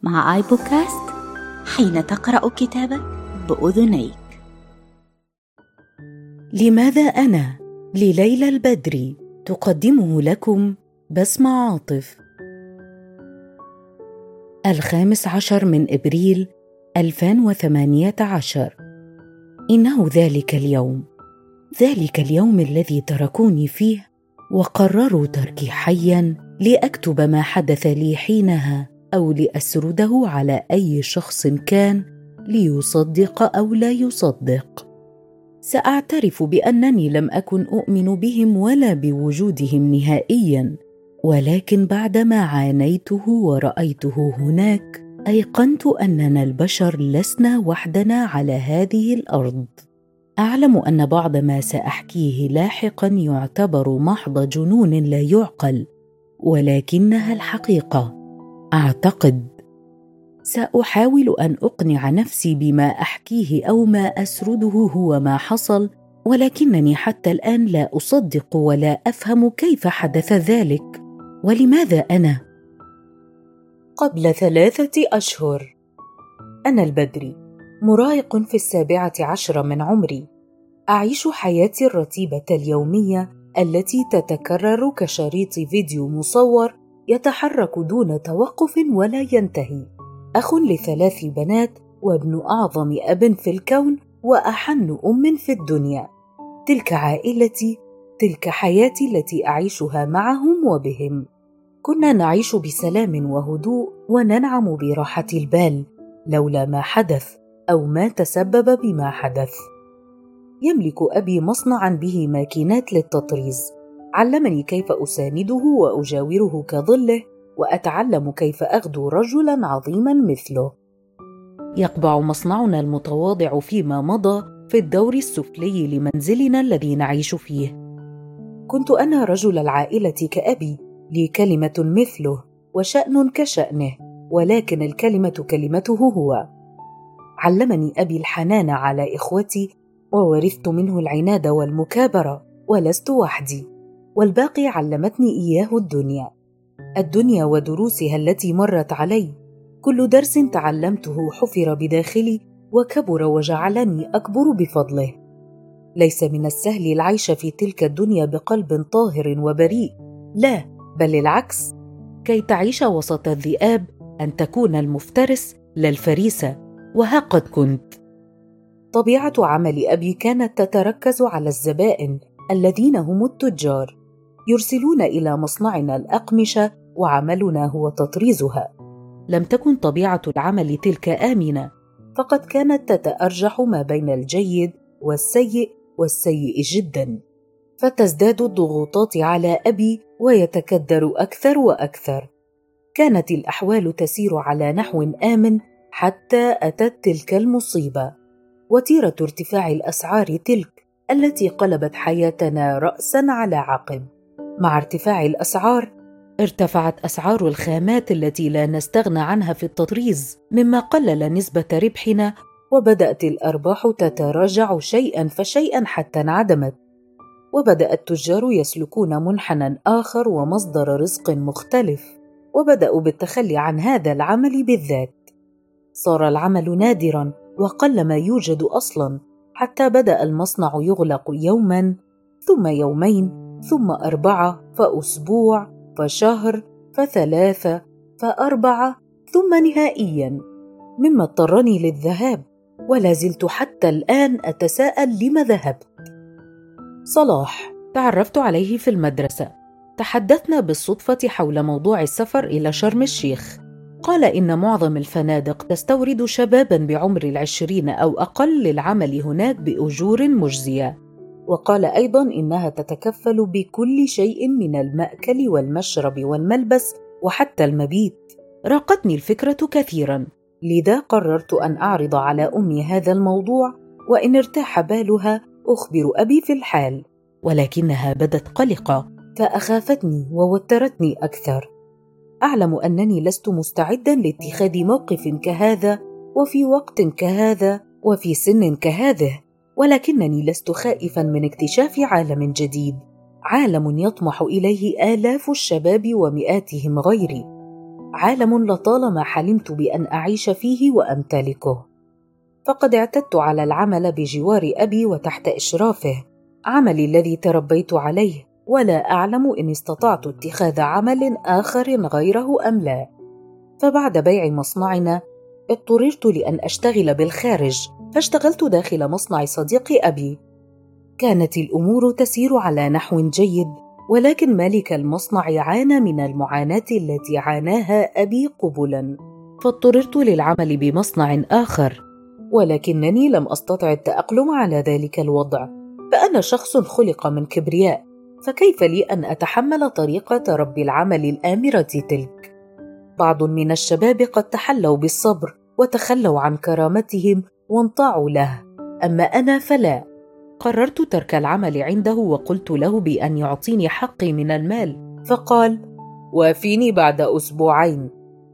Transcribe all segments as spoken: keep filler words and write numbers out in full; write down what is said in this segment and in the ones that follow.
مع آي بودكاست، حين تقرأ كتابك بأذنيك. لماذا أنا لليلى البدري تقدمه لكم بسمة عاطف. الخامس عشر من إبريل ألفين وثمانية عشر. إنه ذلك اليوم ذلك اليوم الذي تركوني فيه وقرروا تركي حياً لأكتب ما حدث لي حينها أو لأسرده على أي شخص كان، ليصدق أو لا يصدق. سأعترف بأنني لم أكن أؤمن بهم ولا بوجودهم نهائياً، ولكن بعدما عانيته ورأيته هناك أيقنت أننا البشر لسنا وحدنا على هذه الأرض. أعلم أن بعض ما سأحكيه لاحقاً يعتبر محض جنون لا يعقل، ولكنها الحقيقة. أعتقد سأحاول أن أقنع نفسي بما أحكيه أو ما أسرده هو ما حصل، ولكنني حتى الآن لا أصدق ولا أفهم كيف حدث ذلك، ولماذا أنا؟ قبل ثلاثة أشهر. أنا البدري، مراهق في السابعة عشر من عمري، أعيش حياتي الرتيبة اليومية التي تتكرر كشريط فيديو مصور يتحرك دون توقف ولا ينتهي. أخ لثلاث بنات وابن أعظم أب في الكون وأحن أم في الدنيا. تلك عائلتي، تلك حياتي التي أعيشها معهم وبهم. كنا نعيش بسلام وهدوء وننعم براحة البال لولا ما حدث أو ما تسبب بما حدث. يملك أبي مصنعاً به ماكينات للتطريز، علمني كيف أسانده وأجاوره كظله، وأتعلم كيف أغدو رجلاً عظيماً مثله. يقبع مصنعنا المتواضع فيما مضى في الدور السفلي لمنزلنا الذي نعيش فيه. كنت أنا رجل العائلة كأبي، لي كلمة مثله وشأن كشأنه، ولكن الكلمة كلمته هو. علمني أبي الحنان على إخوتي، وورثت منه العناد والمكابرة، ولست وحدي، والباقي علمتني إياه الدنيا. الدنيا ودروسها التي مرت علي، كل درس تعلمته حفر بداخلي وكبر وجعلني أكبر بفضله. ليس من السهل العيش في تلك الدنيا بقلب طاهر وبريء، لا، بل العكس. كي تعيش وسط الذئاب أن تكون المفترس لا الفريسة، وها قد كنت. طبيعة عمل أبي كانت تتركز على الزبائن الذين هم التجار، يرسلون إلى مصنعنا الأقمشة وعملنا هو تطريزها. لم تكن طبيعة العمل تلك آمنة، فقد كانت تتأرجح ما بين الجيد والسيء والسيء جدا، فتزداد الضغوطات على أبي ويتكدر أكثر وأكثر. كانت الأحوال تسير على نحو آمن حتى أتت تلك المصيبة، وتيرة ارتفاع الأسعار تلك التي قلبت حياتنا رأساً على عقب. مع ارتفاع الأسعار ارتفعت أسعار الخامات التي لا نستغنى عنها في التطريز، مما قلل نسبة ربحنا، وبدأت الأرباح تتراجع شيئاً فشيئاً حتى انعدمت. وبدأ التجار يسلكون منحنى آخر ومصدر رزق مختلف، وبدأوا بالتخلي عن هذا العمل بالذات. صار العمل نادراً وقل ما يوجد أصلاً، حتى بدأ المصنع يغلق يوماً ثم يومين ثم أربعة، فأسبوع، فشهر، فثلاثة، فأربعة، ثم نهائياً، مما اضطرني للذهاب، ولا زلت حتى الآن أتساءل لما ذهبت. صلاح تعرفت عليه في المدرسة، تحدثنا بالصدفة حول موضوع السفر إلى شرم الشيخ. قال إن معظم الفنادق تستورد شباباً بعمر العشرين أو أقل للعمل هناك بأجور مجزية، وقال أيضاً إنها تتكفل بكل شيء من المأكل والمشرب والملبس وحتى المبيت. راقتني الفكرة كثيراً، لذا قررت أن أعرض على أمي هذا الموضوع، وإن ارتاح بالها أخبر أبي في الحال، ولكنها بدت قلقة فأخافتني ووترتني أكثر. أعلم أنني لست مستعداً لاتخاذ موقف كهذا وفي وقت كهذا وفي سن كهذه، ولكنني لست خائفاً من اكتشاف عالم جديد، عالم يطمح إليه آلاف الشباب ومئاتهم غيري. عالم لطالما حلمت بأن أعيش فيه وأمتلكه. فقد اعتدت على العمل بجوار أبي وتحت إشرافه، عملي الذي تربيت عليه، ولا أعلم إن استطعت اتخاذ عمل آخر غيره أم لا. فبعد بيع مصنعنا اضطررت لأن أشتغل بالخارج، فاشتغلت داخل مصنع صديق أبي. كانت الأمور تسير على نحو جيد، ولكن مالك المصنع عانى من المعاناة التي عاناها أبي قبلاً، فاضطررت للعمل بمصنع آخر، ولكنني لم أستطع التأقلم على ذلك الوضع، فأنا شخص خلق من كبرياء، فكيف لي أن أتحمل طريقة رب العمل الآمرة تلك؟ بعض من الشباب قد تحلوا بالصبر وتخلوا عن كرامتهم وانطاعوا له، أما أنا فلا. قررت ترك العمل عنده وقلت له بأن يعطيني حقي من المال، فقال: وافيني بعد أسبوعين.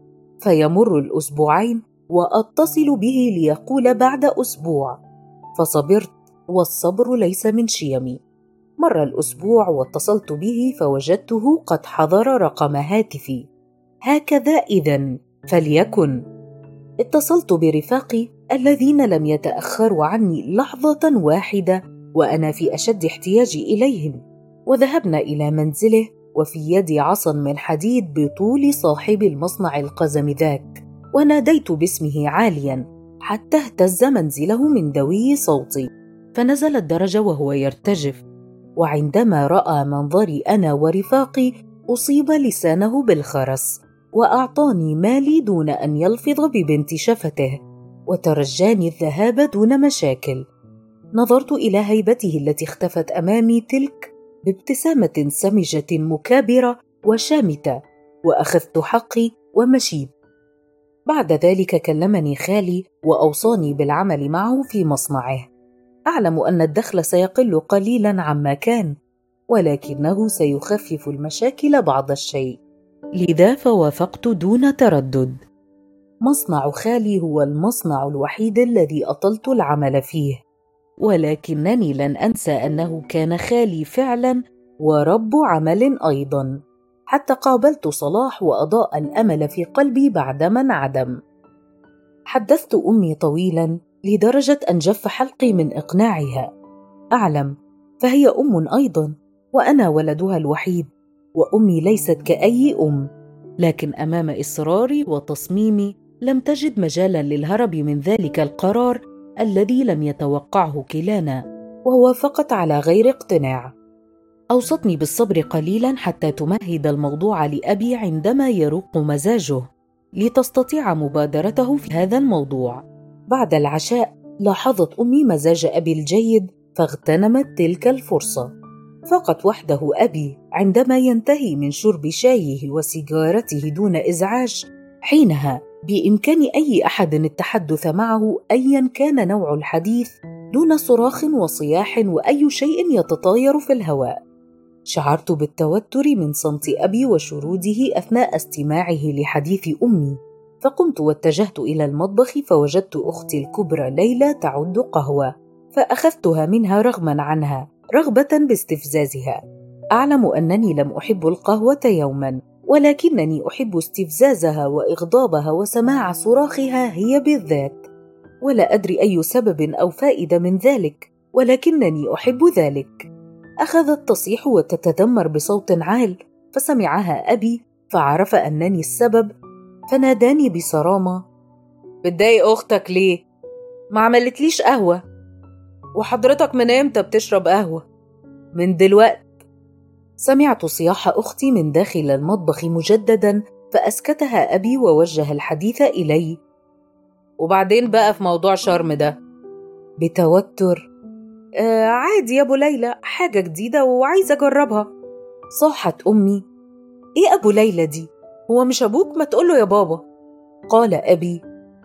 فيمر الأسبوعين وأتصل به ليقول بعد أسبوع، فصبرت، والصبر ليس من شيمي. مر الأسبوع واتصلت به فوجدته قد حضر رقم هاتفي. هكذا إذن فليكن. اتصلت برفاقي الذين لم يتأخروا عني لحظة واحدة وأنا في أشد احتياج إليهم، وذهبنا إلى منزله وفي يدي عصا من حديد بطول صاحب المصنع القزم ذاك، وناديت باسمه عاليا حتى اهتز منزله من دوي صوتي، فنزل الدرج وهو يرتجف. وعندما رأى منظري أنا ورفاقي أصيب لسانه بالخرس، وأعطاني مالي دون أن يلفظ ببنت شفته، وترجاني الذهاب دون مشاكل. نظرت إلى هيبته التي اختفت أمامي تلك بابتسامة سمجة مكابرة وشامتة، وأخذت حقي ومشيت. بعد ذلك كلمني خالي وأوصاني بالعمل معه في مصنعه. أعلم أن الدخل سيقل قليلا عما كان، ولكنه سيخفف المشاكل بعض الشيء، لذا فوافقت دون تردد. مصنع خالي هو المصنع الوحيد الذي أطلت العمل فيه، ولكنني لن أنسى أنه كان خالي فعلا ورب عمل أيضا، حتى قابلت صلاح وأضاء الأمل في قلبي بعدما انعدم. حدثت أمي طويلا لدرجة أن جف حلقي من إقناعها. أعلم، فهي أم أيضا، وأنا ولدها الوحيد، وأمي ليست كأي أم، لكن أمام إصراري وتصميمي لم تجد مجالا للهرب من ذلك القرار الذي لم يتوقعه كلانا، ووافقت على غير اقتناع. أوصتني بالصبر قليلا حتى تمهد الموضوع لأبي عندما يروق مزاجه، لتستطيع مبادرته في هذا الموضوع. بعد العشاء لاحظت أمي مزاج أبي الجيد فاغتنمت تلك الفرصة. فقط وحده أبي عندما ينتهي من شرب شايه وسيجارته دون إزعاج، حينها بإمكان أي أحد التحدث معه أيا كان نوع الحديث دون صراخ وصياح وأي شيء يتطاير في الهواء. شعرت بالتوتر من صمت أبي وشروده أثناء استماعه لحديث أمي، فقمت واتجهت إلى المطبخ فوجدت أختي الكبرى ليلى تعد قهوة، فأخذتها منها رغما عنها، رغبة باستفزازها. أعلم أنني لم أحب القهوة يوما، ولكنني أحب استفزازها وإغضابها وسماع صراخها هي بالذات، ولا أدري أي سبب أو فائدة من ذلك، ولكنني أحب ذلك. أخذت تصيح وتتذمر بصوت عال، فسمعها أبي فعرف أنني السبب، فناداني بصرامة: بتضايق أختك ليه؟ ما عملتليش قهوة. وحضرتك من إمتى بتشرب قهوة؟ من دلوقت. سمعت صياح أختي من داخل المطبخ مجددا، فأسكتها أبي ووجه الحديث إلي: وبعدين بقى في موضوع شرم ده؟ بتوتر: آه عادي يا أبو ليلى، حاجة جديدة وعايزة أجربها. صاحت أمي: إيه أبو ليلى دي؟ هو مش أبوك؟ ما تقوله يا بابا. قال أبي: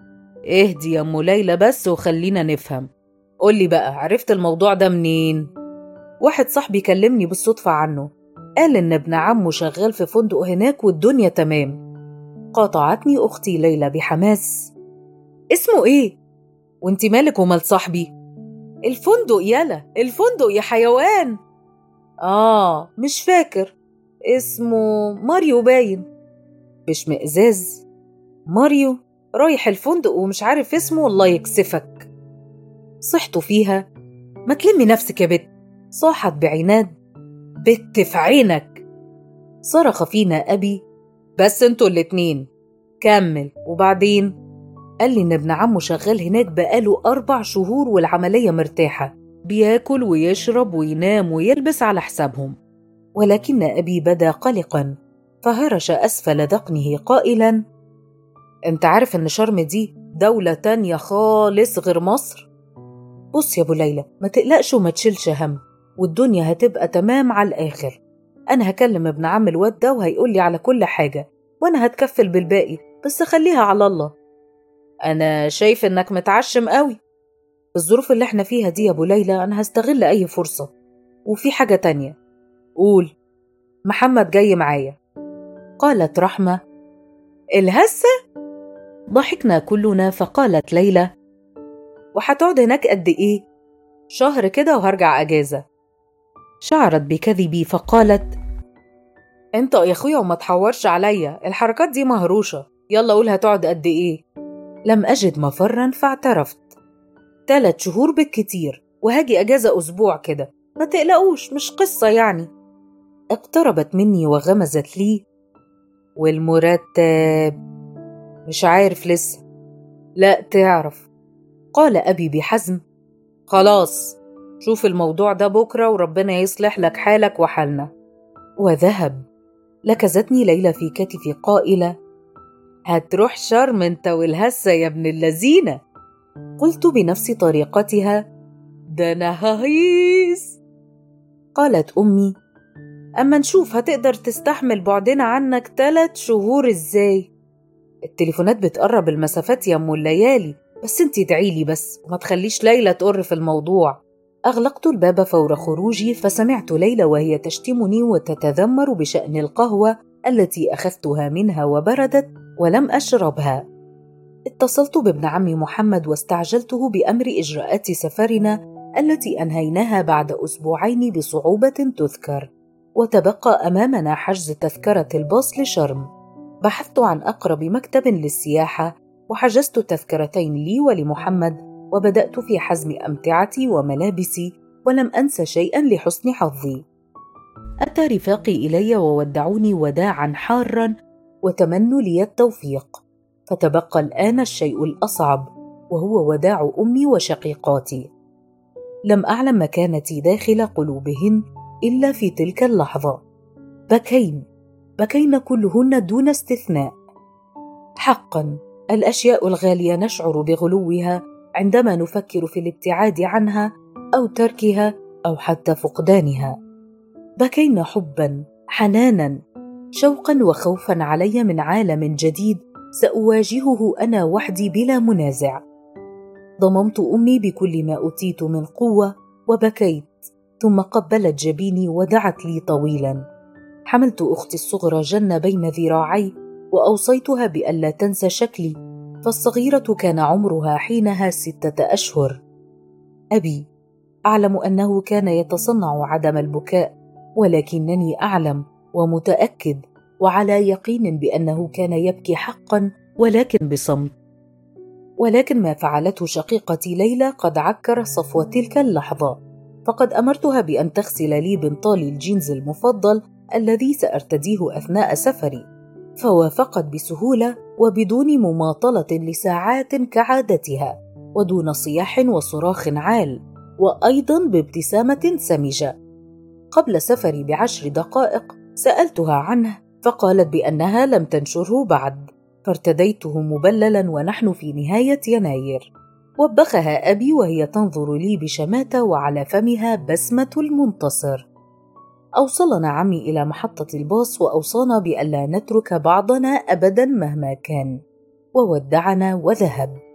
اهدي يا أم ليلى بس وخلينا نفهم. قولي بقى، عرفت الموضوع ده منين؟ واحد صاحبي كلمني بالصدفة عنه، قال إن ابن عمه شغال في فندق هناك والدنيا تمام. قاطعتني أختي ليلى بحماس: اسمه إيه؟ وانتي مالك ومال صاحبي؟ الفندق يلا، الفندق يا حيوان. آه مش فاكر اسمه، ماريو باين. باشمئزاز: ماريو رايح الفندق ومش عارف اسمه، الله يكسفك. صحت فيها: ما تلمي نفسك يا بت. صاحت بعناد: بت في عينك. صرخ فينا أبي: بس انتوا الاتنين كمل. وبعدين قال لي إن ابن عمه شغال هناك بقاله أربع شهور والعملية مرتاحة، بياكل ويشرب وينام ويلبس على حسابهم. ولكن أبي بدا قلقا فهرش أسفل ذقنه قائلا: انت عارف ان شرم دي دولة تانية خالص غير مصر؟ بص يا ابو ليلى، ما تقلقش وما تشيلش هم، والدنيا هتبقى تمام على الآخر. أنا هكلم ابن عم الواد ده وهيقولي على كل حاجة، وأنا هتكفل بالباقي، بس خليها على الله. أنا شايف إنك متعشم قوي. في الظروف اللي احنا فيها دي يا ابو ليلى أنا هستغل أي فرصة. وفي حاجة تانية. قول. محمد جاي معايا. قالت رحمة: الهسة؟ ضحكنا كلنا. فقالت ليلى: وهتقعد هناك قد إيه؟ شهر كده وهرجع أجازة. شعرت بكذبي فقالت: انت يا اخويا وما تحورش عليا، الحركات دي مهروشة، يلا قول هتقعد قد ايه. لم أجد مفرا فاعترفت: ثلاث شهور بالكتير، وهاجي أجازة أسبوع كده، ما تقلقوش مش قصة يعني. اقتربت مني وغمزت لي: والمرتب؟ مش عارف لسه. لا تعرف. قال أبي بحزم: خلاص شوف الموضوع ده بكرة وربنا يصلح لك حالك وحالنا. وذهب. لكزتني ليلى في كتفي قائلة: هتروح شرم انت والهسة يا ابن اللذينة. قلت بنفس طريقتها: ده انا ههيس. قالت أمي: أما نشوف هتقدر تستحمل بعدنا عنك ثلاث شهور ازاي. التليفونات بتقرب المسافات يا أم الليالي، بس انتي ادعيلي بس وما تخليش ليلى تقر في الموضوع. أغلقت الباب فور خروجي فسمعت ليلى وهي تشتمني وتتذمر بشأن القهوة التي أخذتها منها وبردت ولم أشربها. اتصلت بابن عمي محمد واستعجلته بأمر إجراءات سفرنا التي أنهيناها بعد أسبوعين بصعوبة تذكر، وتبقى أمامنا حجز تذكرة الباص لشرم. بحثت عن أقرب مكتب للسياحة وحجزت تذكرتين لي ولمحمد، وبدأت في حزم أمتعتي وملابسي، ولم أنس شيئا لحسن حظي. أتى رفاقي إلي وودعوني وداعا حارا وتمنوا لي التوفيق، فتبقى الآن الشيء الأصعب، وهو وداع أمي وشقيقاتي. لم أعلم مكانتي داخل قلوبهن إلا في تلك اللحظة. بكين بكين كلهن دون استثناء. حقا الأشياء الغالية نشعر بغلوها عندما نفكر في الابتعاد عنها أو تركها أو حتى فقدانها. بكينا حبا، حنانا، شوقا وخوفا علي من عالم جديد سأواجهه أنا وحدي بلا منازع. ضممت أمي بكل ما أوتيت من قوة وبكيت، ثم قبلت جبيني ودعت لي طويلا. حملت أختي الصغرى جنة بين ذراعي وأوصيتها بألا تنسى شكلي، فالصغيرة كان عمرها حينها ستة أشهر. أبي أعلم أنه كان يتصنع عدم البكاء، ولكنني أعلم ومتأكد وعلى يقين بأنه كان يبكي حقا، ولكن بصمت. ولكن ما فعلته شقيقتي ليلى قد عكر صفوة تلك اللحظة، فقد أمرتها بأن تغسل لي بنطالي الجينز المفضل الذي سأرتديه أثناء سفري، فوافقت بسهولة وبدون مماطلة لساعات كعادتها، ودون صياح وصراخ عال، وأيضا بابتسامة سمجة. قبل سفري بعشر دقائق سألتها عنه، فقالت بأنها لم تنشره بعد، فارتديته مبللا ونحن في نهاية يناير. وبخها أبي وهي تنظر لي بشماتة وعلى فمها بسمة المنتصر. أوصلنا عمي إلى محطة الباص وأوصانا بألا نترك بعضنا أبدا مهما كان، وودعنا وذهب.